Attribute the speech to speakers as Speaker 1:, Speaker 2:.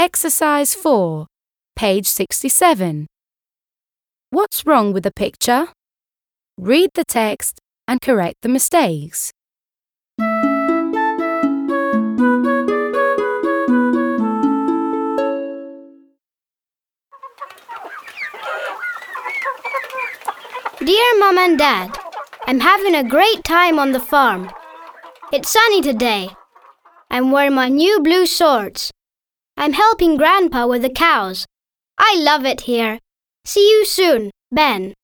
Speaker 1: Exercise 4, page 67. What's wrong with the picture? Read the text and correct the mistakes.
Speaker 2: Dear Mom and Dad, I'm having a great time on the farm. It's sunny today. I'm wearing my new blue shorts. I'm helping Grandpa with the cows. I love it here. See you soon, Ben.